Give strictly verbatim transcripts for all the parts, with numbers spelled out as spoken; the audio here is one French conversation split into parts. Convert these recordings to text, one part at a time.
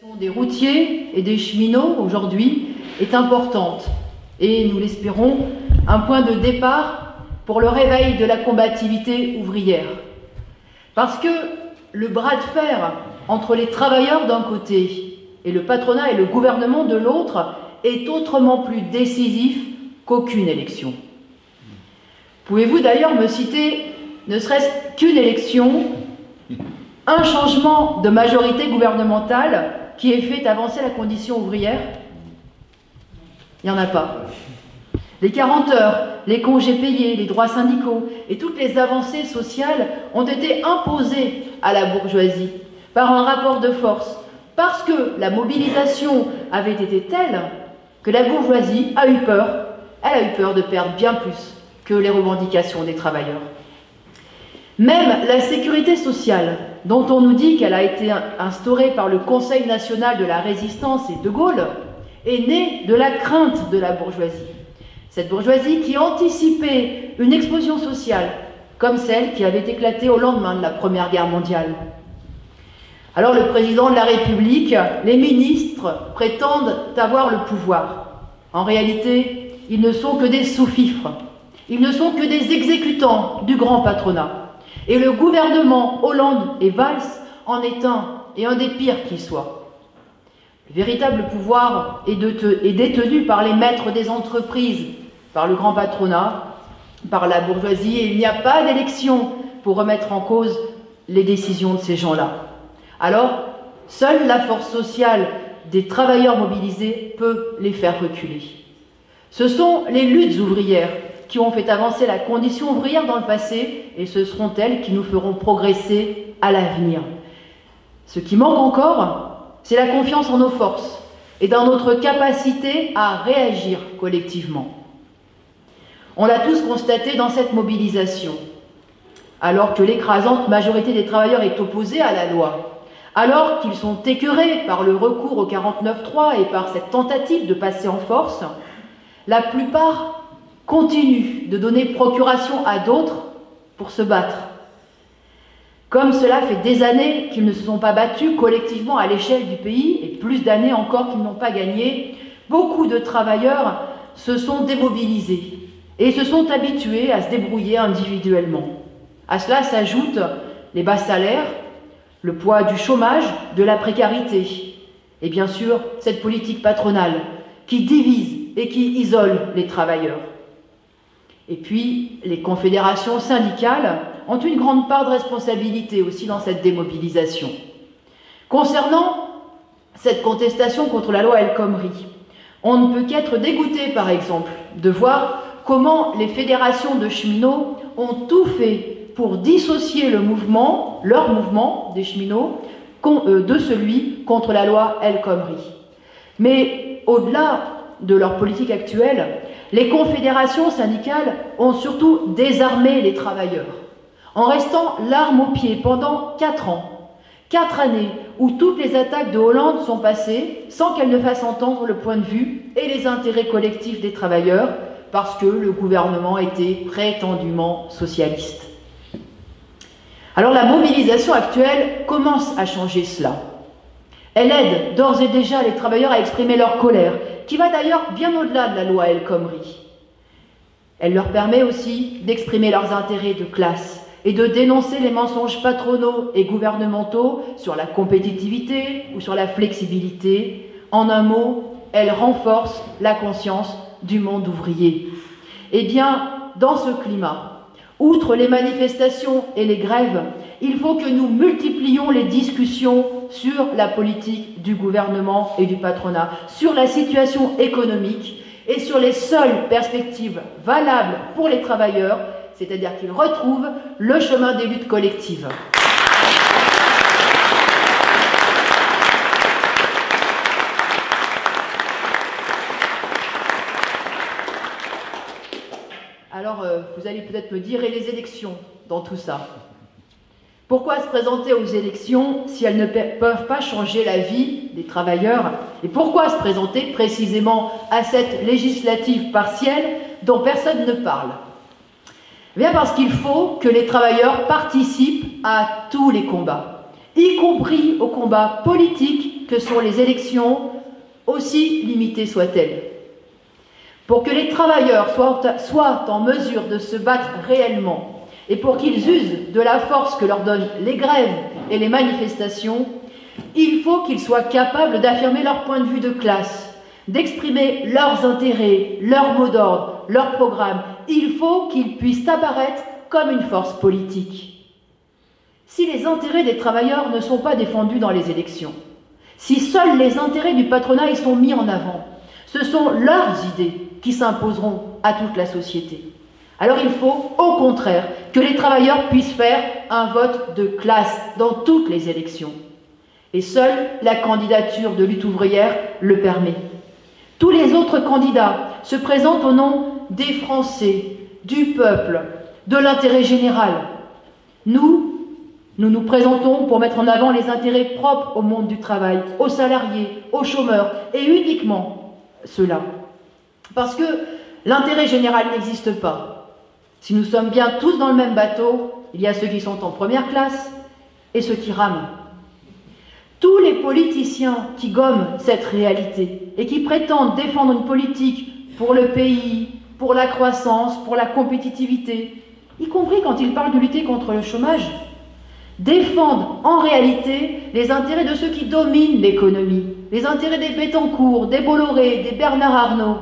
Des routiers et des cheminots aujourd'hui est importante et, nous l'espérons, un point de départ pour le réveil de la combativité ouvrière. Parce que le bras de fer entre les travailleurs d'un côté et le patronat et le gouvernement de l'autre est autrement plus décisif qu'aucune élection. Pouvez-vous d'ailleurs me citer, ne serait-ce qu'une élection, un changement de majorité gouvernementale qui ait fait avancer la condition ouvrière? Il n'y en a pas. Les quarante heures, les congés payés, les droits syndicaux et toutes les avancées sociales ont été imposées à la bourgeoisie par un rapport de force, parce que la mobilisation avait été telle que la bourgeoisie a eu peur, elle a eu peur de perdre bien plus que les revendications des travailleurs. Même la sécurité sociale, dont on nous dit qu'elle a été instaurée par le Conseil national de la résistance et de Gaulle, est née de la crainte de la bourgeoisie. Cette bourgeoisie qui anticipait une explosion sociale, comme celle qui avait éclaté au lendemain de la Première Guerre mondiale. Alors le président de la République, les ministres prétendent avoir le pouvoir. En réalité, ils ne sont que des sous-fifres. Ils ne sont que des exécutants du grand patronat. Et le gouvernement Hollande et Valls en est un, et un des pires qui soit. Le véritable pouvoir est, de te, est détenu par les maîtres des entreprises, par le grand patronat, par la bourgeoisie, et il n'y a pas d'élection pour remettre en cause les décisions de ces gens-là. Alors, seule la force sociale des travailleurs mobilisés peut les faire reculer. Ce sont les luttes ouvrières qui ont fait avancer la condition ouvrière dans le passé, et ce seront elles qui nous feront progresser à l'avenir. Ce qui manque encore, c'est la confiance en nos forces et dans notre capacité à réagir collectivement. On l'a tous constaté dans cette mobilisation. Alors que l'écrasante majorité des travailleurs est opposée à la loi, alors qu'ils sont écœurés par le recours au quarante-neuf trois et par cette tentative de passer en force, la plupart continuent de donner procuration à d'autres pour se battre. Comme cela fait des années qu'ils ne se sont pas battus collectivement à l'échelle du pays, et plus d'années encore qu'ils n'ont pas gagné, beaucoup de travailleurs se sont démobilisés et se sont habitués à se débrouiller individuellement. À cela s'ajoutent les bas salaires, le poids du chômage, de la précarité, et bien sûr cette politique patronale qui divise et qui isole les travailleurs. Et puis, les confédérations syndicales ont une grande part de responsabilité aussi dans cette démobilisation. Concernant cette contestation contre la loi El Khomri, on ne peut qu'être dégoûté, par exemple, de voir comment les fédérations de cheminots ont tout fait pour dissocier le mouvement, leur mouvement des cheminots, de celui contre la loi El Khomri. Mais au-delà de leur politique actuelle, les confédérations syndicales ont surtout désarmé les travailleurs, en restant l'arme au pied pendant quatre ans. Quatre années où toutes les attaques de Hollande sont passées sans qu'elles ne fassent entendre le point de vue et les intérêts collectifs des travailleurs, parce que le gouvernement était prétendument socialiste. Alors la mobilisation actuelle commence à changer cela. Elle aide d'ores et déjà les travailleurs à exprimer leur colère, qui va d'ailleurs bien au-delà de la loi El Khomri. Elle leur permet aussi d'exprimer leurs intérêts de classe et de dénoncer les mensonges patronaux et gouvernementaux sur la compétitivité ou sur la flexibilité. En un mot, elle renforce la conscience du monde ouvrier. Eh bien, dans ce climat, outre les manifestations et les grèves, il faut que nous multiplions les discussions sur la politique du gouvernement et du patronat, sur la situation économique et sur les seules perspectives valables pour les travailleurs, c'est-à-dire qu'ils retrouvent le chemin des luttes collectives. Alors, euh, vous allez peut-être me dire, et les élections dans tout ça? Pourquoi se présenter aux élections si elles ne peuvent pas changer la vie des travailleurs? Et pourquoi se présenter précisément à cette législative partielle dont personne ne parle? Bien parce qu'il faut que les travailleurs participent à tous les combats, y compris aux combats politiques que sont les élections, aussi limitées soient-elles. Pour que les travailleurs soient, soient en mesure de se battre réellement et pour qu'ils usent de la force que leur donnent les grèves et les manifestations, il faut qu'ils soient capables d'affirmer leur point de vue de classe, d'exprimer leurs intérêts, leurs mots d'ordre, leurs programmes. Il faut qu'ils puissent apparaître comme une force politique. Si les intérêts des travailleurs ne sont pas défendus dans les élections, si seuls les intérêts du patronat y sont mis en avant, ce sont leurs idées qui s'imposeront à toute la société. Alors il faut, au contraire, que les travailleurs puissent faire un vote de classe dans toutes les élections. Et seule la candidature de lutte ouvrière le permet. Tous les autres candidats se présentent au nom des Français, du peuple, de l'intérêt général. Nous, nous nous présentons pour mettre en avant les intérêts propres au monde du travail, aux salariés, aux chômeurs, et uniquement ceux-là. Parce que l'intérêt général n'existe pas. Si nous sommes bien tous dans le même bateau, il y a ceux qui sont en première classe et ceux qui rament. Tous les politiciens qui gomment cette réalité et qui prétendent défendre une politique pour le pays, pour la croissance, pour la compétitivité, y compris quand ils parlent de lutter contre le chômage, défendent en réalité les intérêts de ceux qui dominent l'économie, les intérêts des Bettencourt, des Bolloré, des Bernard Arnault.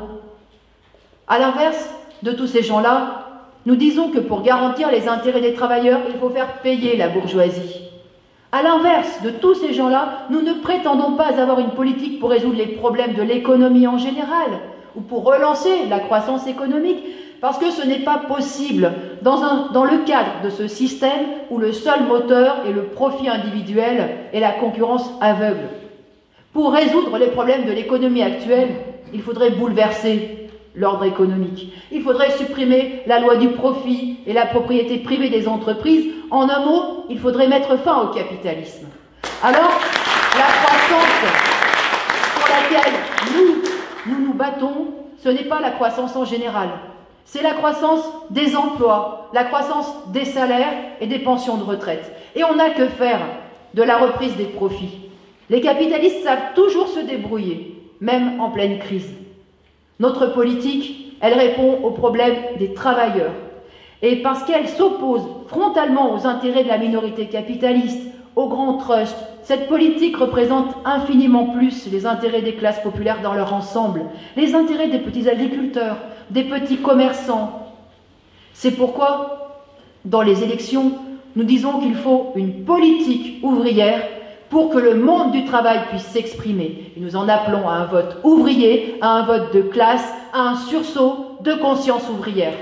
À l'inverse de tous ces gens-là, nous disons que pour garantir les intérêts des travailleurs, il faut faire payer la bourgeoisie. À l'inverse de tous ces gens-là, nous ne prétendons pas avoir une politique pour résoudre les problèmes de l'économie en général ou pour relancer la croissance économique, parce que ce n'est pas possible dans, un, dans le cadre de ce système où le seul moteur est le profit individuel et la concurrence aveugle. Pour résoudre les problèmes de l'économie actuelle, il faudrait bouleverser l'ordre économique. Il faudrait supprimer la loi du profit et la propriété privée des entreprises. En un mot, il faudrait mettre fin au capitalisme. Alors, la croissance pour laquelle nous, nous nous battons, ce n'est pas la croissance en général. C'est la croissance des emplois, la croissance des salaires et des pensions de retraite. Et on n'a que faire de la reprise des profits. Les capitalistes savent toujours se débrouiller, même en pleine crise. Notre politique, elle répond aux problèmes des travailleurs. Et parce qu'elle s'oppose frontalement aux intérêts de la minorité capitaliste, aux grands trusts, cette politique représente infiniment plus les intérêts des classes populaires dans leur ensemble, les intérêts des petits agriculteurs, des petits commerçants. C'est pourquoi, dans les élections, nous disons qu'il faut une politique ouvrière pour que le monde du travail puisse s'exprimer. Et nous en appelons à un vote ouvrier, à un vote de classe, à un sursaut de conscience ouvrière.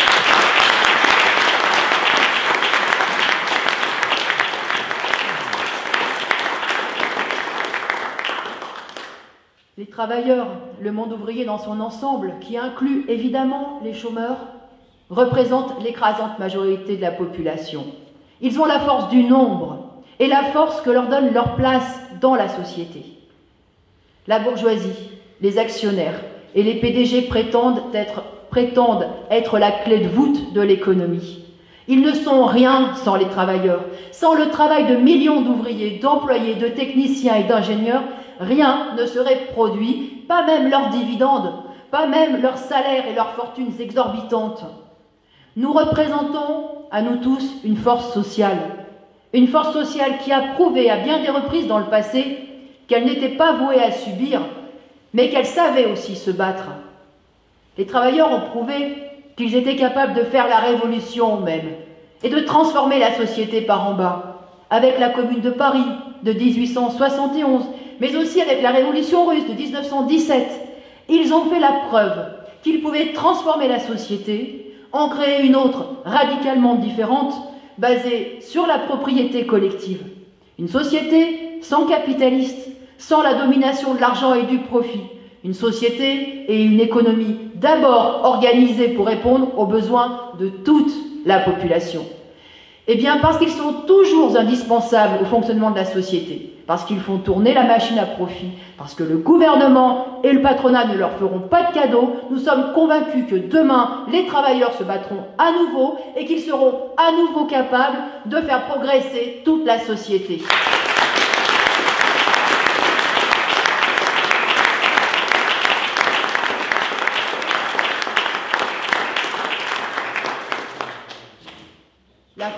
Les travailleurs, le monde ouvrier dans son ensemble, qui inclut évidemment les chômeurs, représentent l'écrasante majorité de la population. Ils ont la force du nombre et la force que leur donne leur place dans la société. La bourgeoisie, les actionnaires et les P D G prétendent être, prétendent être la clé de voûte de l'économie. Ils ne sont rien sans les travailleurs. Sans le travail de millions d'ouvriers, d'employés, de techniciens et d'ingénieurs, rien ne serait produit, pas même leurs dividendes, pas même leurs salaires et leurs fortunes exorbitantes. Nous représentons, à nous tous, une force sociale. Une force sociale qui a prouvé à bien des reprises dans le passé qu'elle n'était pas vouée à subir, mais qu'elle savait aussi se battre. Les travailleurs ont prouvé qu'ils étaient capables de faire la révolution même et de transformer la société par en bas, avec la Commune de Paris de mille huit cent soixante et onze, mais aussi avec la Révolution russe de mille neuf cent dix-sept. Ils ont fait la preuve qu'ils pouvaient transformer la société, en créer une autre radicalement différente, basée sur la propriété collective. Une société sans capitaliste, sans la domination de l'argent et du profit. Une société et une économie d'abord organisées pour répondre aux besoins de toute la population. Eh bien, parce qu'ils sont toujours indispensables au fonctionnement de la société, parce qu'ils font tourner la machine à profit, parce que le gouvernement et le patronat ne leur feront pas de cadeaux, nous sommes convaincus que demain, les travailleurs se battront à nouveau et qu'ils seront à nouveau capables de faire progresser toute la société.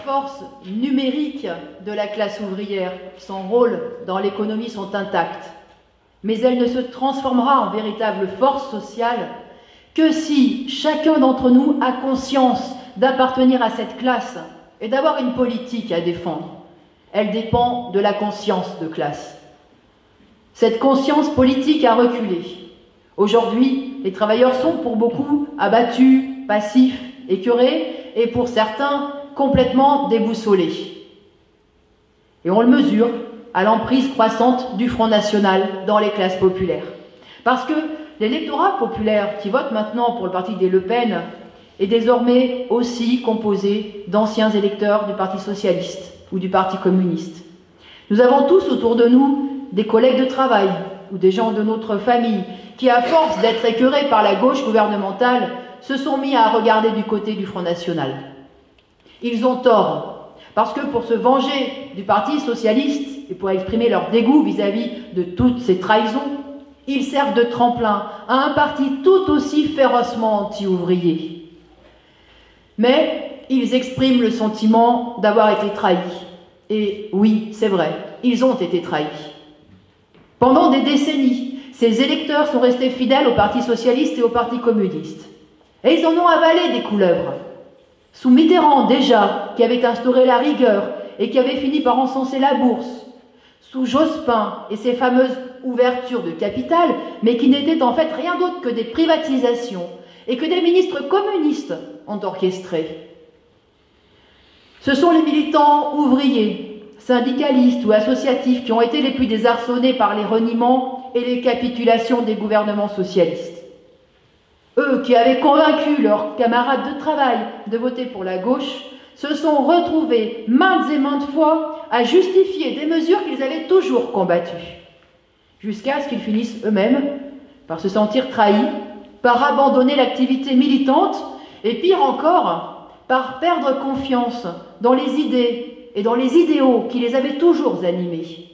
force numérique de la classe ouvrière, son rôle dans l'économie sont intacts. Mais elle ne se transformera en véritable force sociale que si chacun d'entre nous a conscience d'appartenir à cette classe et d'avoir une politique à défendre. Elle dépend de la conscience de classe. Cette conscience politique a reculé. Aujourd'hui, les travailleurs sont pour beaucoup abattus, passifs, écœurés et pour certains complètement déboussolés. Et on le mesure à l'emprise croissante du Front National dans les classes populaires. Parce que l'électorat populaire qui vote maintenant pour le parti des Le Pen est désormais aussi composé d'anciens électeurs du Parti socialiste ou du Parti communiste. Nous avons tous autour de nous des collègues de travail ou des gens de notre famille qui, à force d'être écœurés par la gauche gouvernementale, se sont mis à regarder du côté du Front National. Ils ont tort, parce que pour se venger du Parti socialiste et pour exprimer leur dégoût vis-à-vis de toutes ces trahisons, ils servent de tremplin à un parti tout aussi férocement anti-ouvrier. Mais ils expriment le sentiment d'avoir été trahis. Et oui, c'est vrai, ils ont été trahis. Pendant des décennies, ces électeurs sont restés fidèles au Parti socialiste et au Parti communiste. Et ils en ont avalé des couleuvres. Sous Mitterrand déjà, qui avait instauré la rigueur et qui avait fini par encenser la bourse, sous Jospin et ses fameuses ouvertures de capital, mais qui n'étaient en fait rien d'autre que des privatisations et que des ministres communistes ont orchestrées. Ce sont les militants ouvriers, syndicalistes ou associatifs qui ont été les plus désarçonnés par les reniements et les capitulations des gouvernements socialistes. Eux qui avaient convaincu leurs camarades de travail de voter pour la gauche se sont retrouvés maintes et maintes fois à justifier des mesures qu'ils avaient toujours combattues, jusqu'à ce qu'ils finissent eux-mêmes par se sentir trahis, par abandonner l'activité militante et pire encore, par perdre confiance dans les idées et dans les idéaux qui les avaient toujours animés.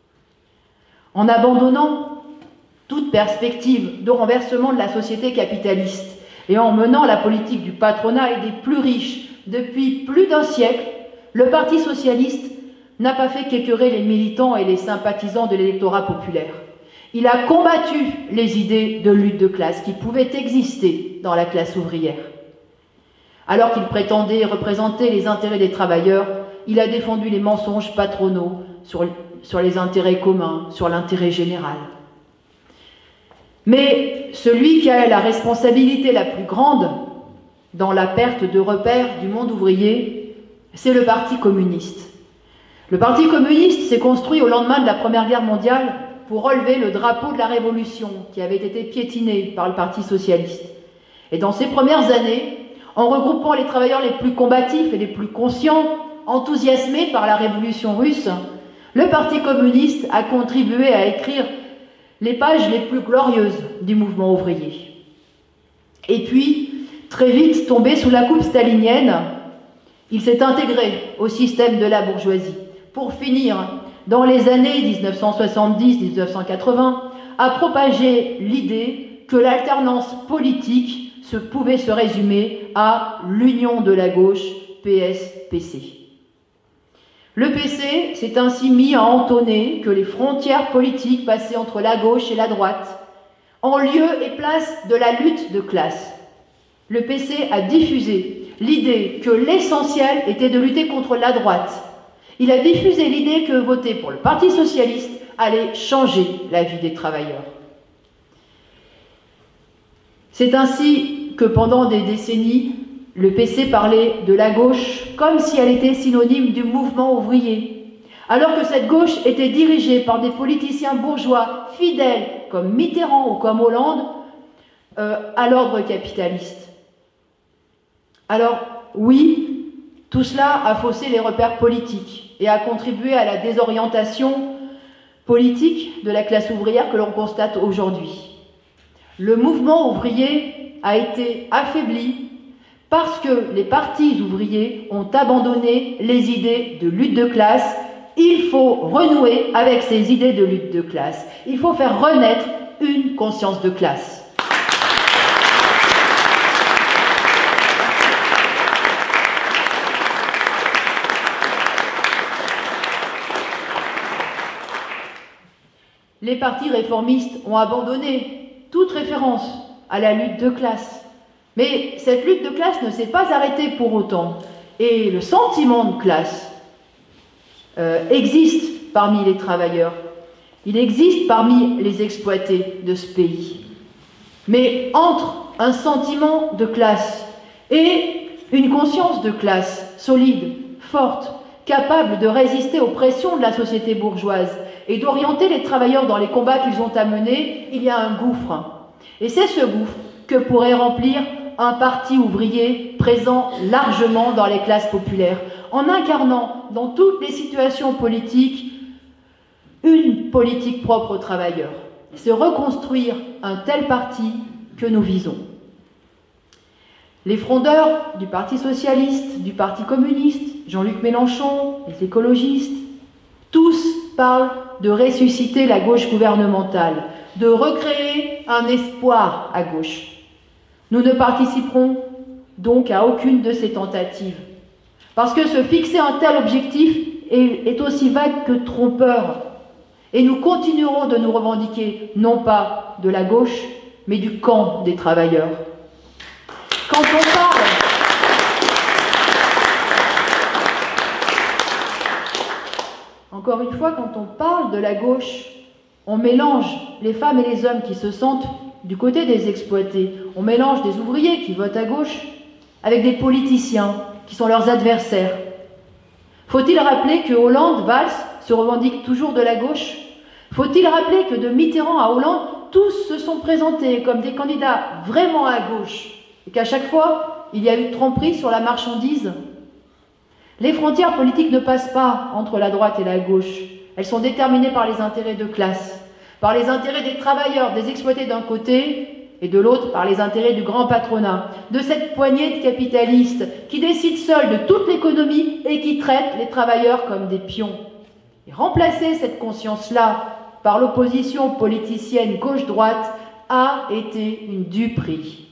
En abandonnant toute perspective de renversement de la société capitaliste et en menant la politique du patronat et des plus riches depuis plus d'un siècle, le Parti socialiste n'a pas fait qu'écœurer les militants et les sympathisants de l'électorat populaire. Il a combattu les idées de lutte de classe qui pouvaient exister dans la classe ouvrière. Alors qu'il prétendait représenter les intérêts des travailleurs, il a défendu les mensonges patronaux sur, sur les intérêts communs, sur l'intérêt général. Mais celui qui a la responsabilité la plus grande dans la perte de repères du monde ouvrier, c'est le Parti communiste. Le Parti communiste s'est construit au lendemain de la Première Guerre mondiale pour relever le drapeau de la Révolution qui avait été piétiné par le Parti socialiste. Et dans ces premières années, en regroupant les travailleurs les plus combatifs et les plus conscients, enthousiasmés par la Révolution russe, le Parti communiste a contribué à écrire les pages les plus glorieuses du mouvement ouvrier. Et puis, très vite tombé sous la coupe stalinienne, il s'est intégré au système de la bourgeoisie pour finir, dans les années mille neuf cent soixante-dix à mille neuf cent quatre-vingts, à propager l'idée que l'alternance politique se pouvait se résumer à l'union de la gauche P S P C. Le P C s'est ainsi mis à entonner que les frontières politiques passaient entre la gauche et la droite, en lieu et place de la lutte de classe. Le P C a diffusé l'idée que l'essentiel était de lutter contre la droite. Il a diffusé l'idée que voter pour le Parti socialiste allait changer la vie des travailleurs. C'est ainsi que pendant des décennies, le P C parlait de la gauche comme si elle était synonyme du mouvement ouvrier, alors que cette gauche était dirigée par des politiciens bourgeois fidèles comme Mitterrand ou comme Hollande euh, à l'ordre capitaliste. Alors oui, tout cela a faussé les repères politiques et a contribué à la désorientation politique de la classe ouvrière que l'on constate aujourd'hui. Le mouvement ouvrier a été affaibli parce que les partis ouvriers ont abandonné les idées de lutte de classe. Il faut renouer avec ces idées de lutte de classe. Il faut faire renaître une conscience de classe. Les partis réformistes ont abandonné toute référence à la lutte de classe. Mais cette lutte de classe ne s'est pas arrêtée pour autant. Et le sentiment de classe euh, existe parmi les travailleurs. Il existe parmi les exploités de ce pays. Mais entre un sentiment de classe et une conscience de classe solide, forte, capable de résister aux pressions de la société bourgeoise et d'orienter les travailleurs dans les combats qu'ils ont à mener, il y a un gouffre. Et c'est ce gouffre que pourrait remplir un parti ouvrier présent largement dans les classes populaires, en incarnant dans toutes les situations politiques une politique propre aux travailleurs. C'est reconstruire un tel parti que nous visons. Les frondeurs du Parti socialiste, du Parti communiste, Jean-Luc Mélenchon, les écologistes, tous parlent de ressusciter la gauche gouvernementale, de recréer un espoir à gauche. Nous ne participerons donc à aucune de ces tentatives, parce que se fixer un tel objectif est, est aussi vague que trompeur, et nous continuerons de nous revendiquer non pas de la gauche, mais du camp des travailleurs. Quand on parle, encore une fois, quand on parle de la gauche, on mélange les femmes et les hommes qui se sentent du côté des exploités. On mélange des ouvriers qui votent à gauche avec des politiciens qui sont leurs adversaires. Faut-il rappeler que Hollande, Valls se revendiquent toujours de la gauche? Faut-il rappeler que de Mitterrand à Hollande, tous se sont présentés comme des candidats vraiment à gauche et qu'à chaque fois, il y a eu tromperie sur la marchandise? Les frontières politiques ne passent pas entre la droite et la gauche. Elles sont déterminées par les intérêts de classe, par les intérêts des travailleurs, des exploités d'un côté, et de l'autre par les intérêts du grand patronat, de cette poignée de capitalistes qui décident seuls de toute l'économie et qui traitent les travailleurs comme des pions. Et remplacer cette conscience-là par l'opposition politicienne gauche-droite a été une duperie.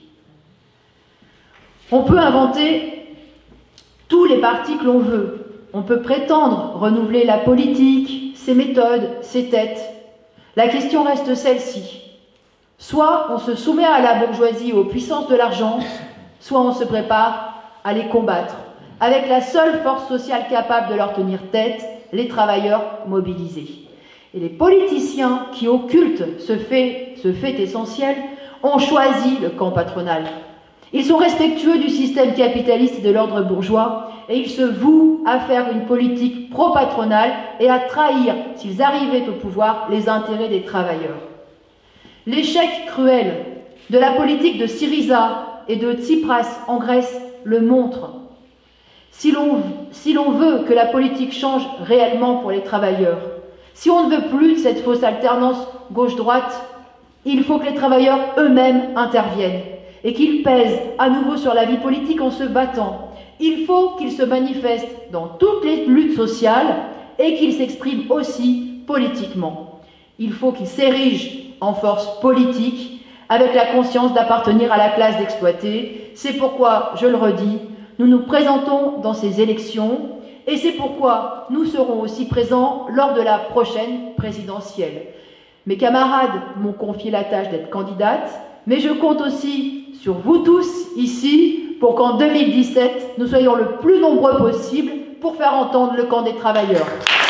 On peut inventer tous les partis que l'on veut. On peut prétendre renouveler la politique, ses méthodes, ses têtes. La question reste celle-ci. Soit on se soumet à la bourgeoisie et aux puissances de l'argent, soit on se prépare à les combattre, avec la seule force sociale capable de leur tenir tête, les travailleurs mobilisés. Et les politiciens qui occultent ce fait, ce fait essentiel ont choisi le camp patronal. Ils sont respectueux du système capitaliste et de l'ordre bourgeois et ils se vouent à faire une politique pro-patronale et à trahir, s'ils arrivaient au pouvoir, les intérêts des travailleurs. L'échec cruel de la politique de Syriza et de Tsipras en Grèce le montre. Si l'on si l'on veut que la politique change réellement pour les travailleurs, si on ne veut plus de cette fausse alternance gauche-droite, il faut que les travailleurs eux-mêmes interviennent et qu'ils pèsent à nouveau sur la vie politique en se battant. Il faut qu'ils se manifestent dans toutes les luttes sociales et qu'ils s'expriment aussi politiquement. Il faut qu'ils s'érigent en force politique avec la conscience d'appartenir à la classe d'exploités. C'est pourquoi, je le redis, nous nous présentons dans ces élections et c'est pourquoi nous serons aussi présents lors de la prochaine présidentielle. Mes camarades m'ont confié la tâche d'être candidate, mais je compte aussi sur vous tous ici pour qu'en deux mille dix-sept, nous soyons le plus nombreux possible pour faire entendre le camp des travailleurs.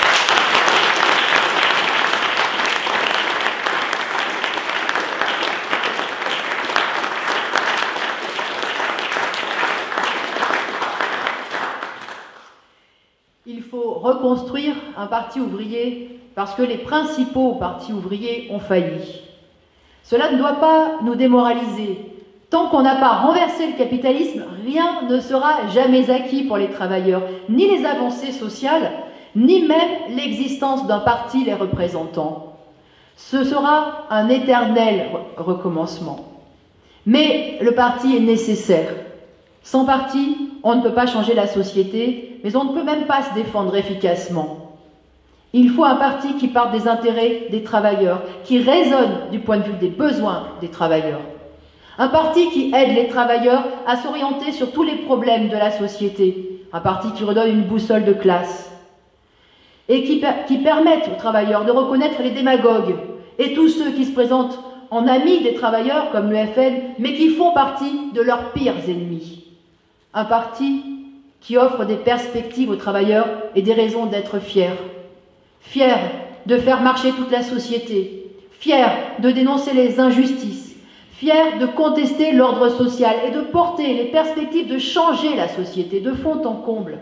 Il faut reconstruire un parti ouvrier parce que les principaux partis ouvriers ont failli. Cela ne doit pas nous démoraliser. Tant qu'on n'a pas renversé le capitalisme, rien ne sera jamais acquis pour les travailleurs, ni les avancées sociales, ni même l'existence d'un parti les représentant. Ce sera un éternel recommencement. Mais le parti est nécessaire. Sans parti, on ne peut pas changer la société, mais on ne peut même pas se défendre efficacement. Il faut un parti qui parte des intérêts des travailleurs, qui raisonne du point de vue des besoins des travailleurs. Un parti qui aide les travailleurs à s'orienter sur tous les problèmes de la société. Un parti qui redonne une boussole de classe. Et qui, qui permette aux travailleurs de reconnaître les démagogues et tous ceux qui se présentent en amis des travailleurs comme l'U F N, mais qui font partie de leurs pires ennemis. Un parti qui offre des perspectives aux travailleurs et des raisons d'être fiers. Fiers de faire marcher toute la société, fiers de dénoncer les injustices, fiers de contester l'ordre social et de porter les perspectives de changer la société de fond en comble.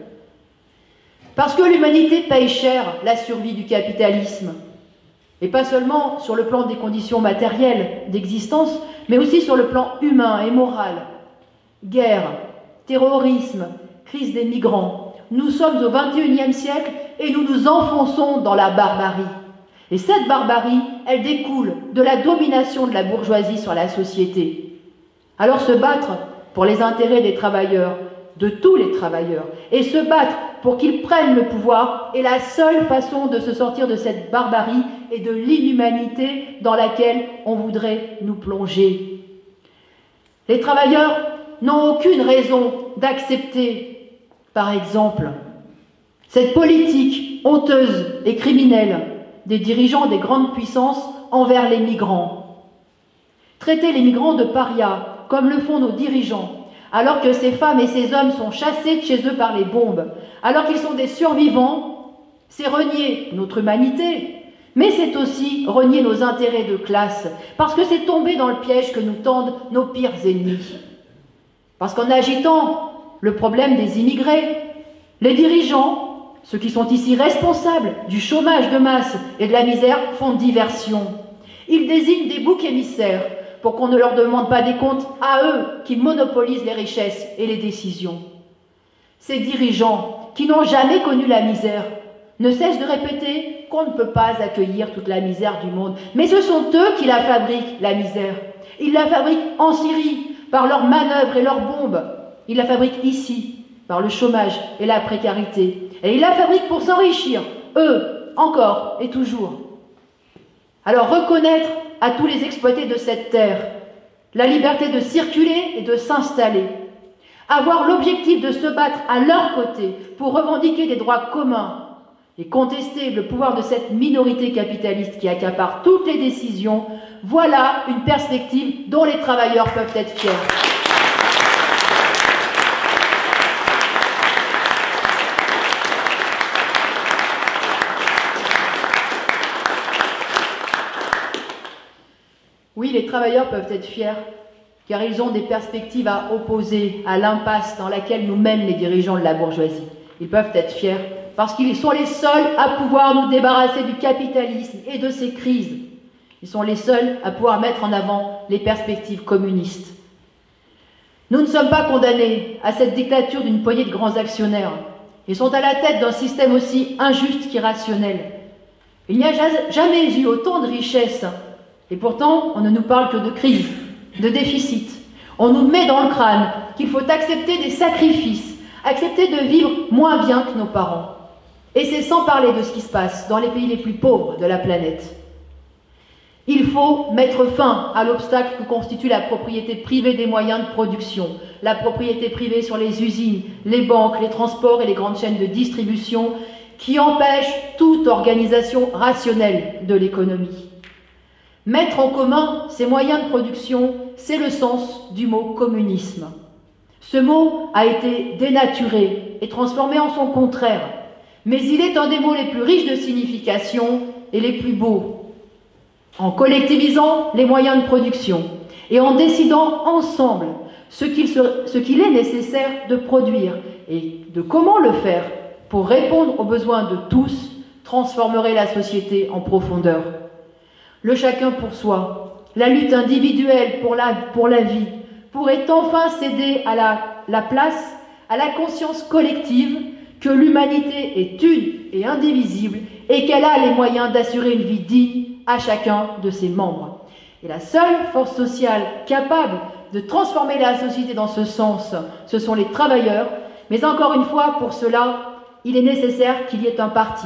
Parce que l'humanité paye cher la survie du capitalisme, et pas seulement sur le plan des conditions matérielles d'existence, mais aussi sur le plan humain et moral. Guerre, terrorisme, crise des migrants. Nous sommes au vingt et unième siècle et nous nous enfonçons dans la barbarie. Et cette barbarie, elle découle de la domination de la bourgeoisie sur la société. Alors se battre pour les intérêts des travailleurs, de tous les travailleurs, et se battre pour qu'ils prennent le pouvoir est la seule façon de se sortir de cette barbarie et de l'inhumanité dans laquelle on voudrait nous plonger. Les travailleurs n'ont aucune raison d'accepter, par exemple, cette politique honteuse et criminelle des dirigeants des grandes puissances envers les migrants. Traiter les migrants de parias, comme le font nos dirigeants, alors que ces femmes et ces hommes sont chassés de chez eux par les bombes, alors qu'ils sont des survivants, c'est renier notre humanité, mais c'est aussi renier nos intérêts de classe, parce que c'est tomber dans le piège que nous tendent nos pires ennemis. Parce qu'en agitant le problème des immigrés, les dirigeants, ceux qui sont ici responsables du chômage de masse et de la misère, font diversion. Ils désignent des boucs émissaires pour qu'on ne leur demande pas des comptes à eux qui monopolisent les richesses et les décisions. Ces dirigeants qui n'ont jamais connu la misère ne cessent de répéter qu'on ne peut pas accueillir toute la misère du monde. Mais ce sont eux qui la fabriquent, la misère. Ils la fabriquent en Syrie par leurs manœuvres et leurs bombes. Ils la fabriquent ici par le chômage et la précarité. Et ils la fabriquent pour s'enrichir, eux, encore et toujours. Alors reconnaître à tous les exploités de cette terre la liberté de circuler et de s'installer, avoir l'objectif de se battre à leur côté pour revendiquer des droits communs et contester le pouvoir de cette minorité capitaliste qui accapare toutes les décisions, voilà une perspective dont les travailleurs peuvent être fiers. Oui, les travailleurs peuvent être fiers, car ils ont des perspectives à opposer à l'impasse dans laquelle nous mènent les dirigeants de la bourgeoisie. Ils peuvent être fiers parce qu'ils sont les seuls à pouvoir nous débarrasser du capitalisme et de ses crises. Ils sont les seuls à pouvoir mettre en avant les perspectives communistes. Nous ne sommes pas condamnés à cette dictature d'une poignée de grands actionnaires. Ils sont à la tête d'un système aussi injuste qu'irrationnel. Il n'y a jamais eu autant de richesses. Et pourtant, on ne nous parle que de crise, de déficit. On nous met dans le crâne qu'il faut accepter des sacrifices, accepter de vivre moins bien que nos parents. Et c'est sans parler de ce qui se passe dans les pays les plus pauvres de la planète. Il faut mettre fin à l'obstacle que constitue la propriété privée des moyens de production, la propriété privée sur les usines, les banques, les transports et les grandes chaînes de distribution qui empêchent toute organisation rationnelle de l'économie. Mettre en commun ces moyens de production, c'est le sens du mot communisme. Ce mot a été dénaturé et transformé en son contraire, mais il est un des mots les plus riches de signification et les plus beaux. En collectivisant les moyens de production et en décidant ensemble ce qu'il se- ce qu'il est nécessaire de produire et de comment le faire pour répondre aux besoins de tous, transformerait la société en profondeur. Le chacun pour soi, la lutte individuelle pour la, pour la vie, pourrait enfin céder à la, la place, à la conscience collective que l'humanité est une et indivisible et qu'elle a les moyens d'assurer une vie digne à chacun de ses membres. Et la seule force sociale capable de transformer la société dans ce sens, ce sont les travailleurs, mais encore une fois, pour cela, il est nécessaire qu'il y ait un parti.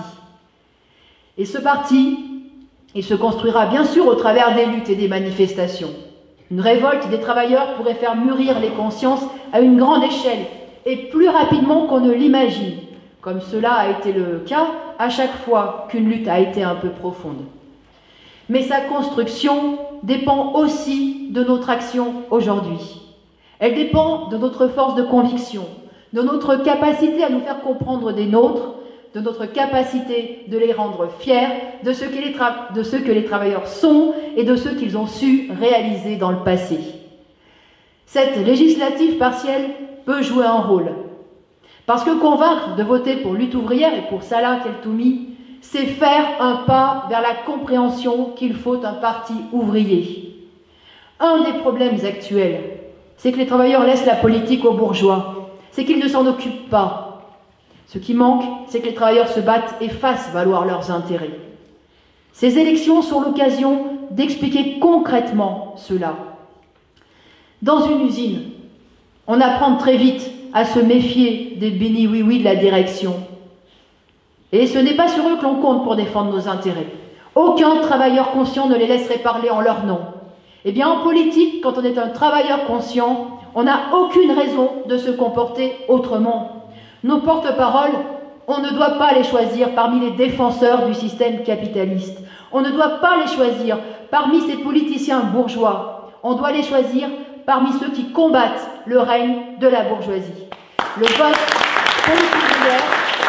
Et ce parti, il se construira bien sûr au travers des luttes et des manifestations. Une révolte des travailleurs pourrait faire mûrir les consciences à une grande échelle et plus rapidement qu'on ne l'imagine, comme cela a été le cas à chaque fois qu'une lutte a été un peu profonde. Mais sa construction dépend aussi de notre action aujourd'hui. Elle dépend de notre force de conviction, de notre capacité à nous faire comprendre des nôtres, de notre capacité de les rendre fiers de ce que les, de ce que les travailleurs sont et de ce qu'ils ont su réaliser dans le passé. Cette législative partielle peut jouer un rôle. Parce que convaincre de voter pour Lutte ouvrière et pour Salah Keltoumi, c'est faire un pas vers la compréhension qu'il faut un parti ouvrier. Un des problèmes actuels, c'est que les travailleurs laissent la politique aux bourgeois, c'est qu'ils ne s'en occupent pas. Ce qui manque, c'est que les travailleurs se battent et fassent valoir leurs intérêts. Ces élections sont l'occasion d'expliquer concrètement cela. Dans une usine, on apprend très vite à se méfier des béni-oui-oui de la direction. Et ce n'est pas sur eux que l'on compte pour défendre nos intérêts. Aucun travailleur conscient ne les laisserait parler en leur nom. Eh bien, en politique, quand on est un travailleur conscient, on n'a aucune raison de se comporter autrement. Nos porte-paroles, on ne doit pas les choisir parmi les défenseurs du système capitaliste. On ne doit pas les choisir parmi ces politiciens bourgeois. On doit les choisir parmi ceux qui combattent le règne de la bourgeoisie. Le vote pour Lutte ouvrière,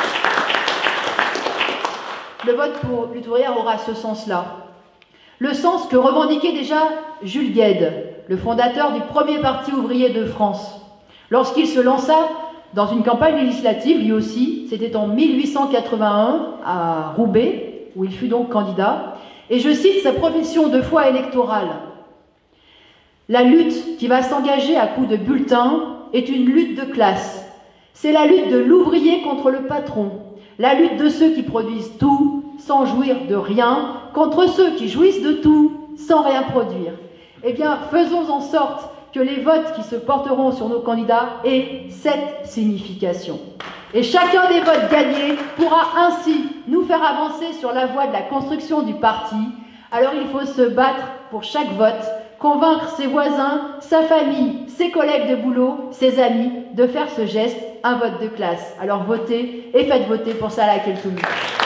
le vote pour Lutte ouvrière aura ce sens-là. Le sens que revendiquait déjà Jules Guesde, le fondateur du premier parti ouvrier de France, lorsqu'il se lança dans une campagne législative, lui aussi, c'était en mille huit cent quatre-vingt-un, à Roubaix, où il fut donc candidat, et je cite sa profession de foi électorale. La lutte qui va s'engager à coups de bulletins est une lutte de classe. C'est la lutte de l'ouvrier contre le patron, la lutte de ceux qui produisent tout sans jouir de rien, contre ceux qui jouissent de tout sans rien produire. Eh bien, faisons en sorte que les votes qui se porteront sur nos candidats aient cette signification. Et chacun des votes gagnés pourra ainsi nous faire avancer sur la voie de la construction du parti. Alors il faut se battre pour chaque vote, convaincre ses voisins, sa famille, ses collègues de boulot, ses amis, de faire ce geste, un vote de classe. Alors votez et faites voter pour Salah Keltoumi.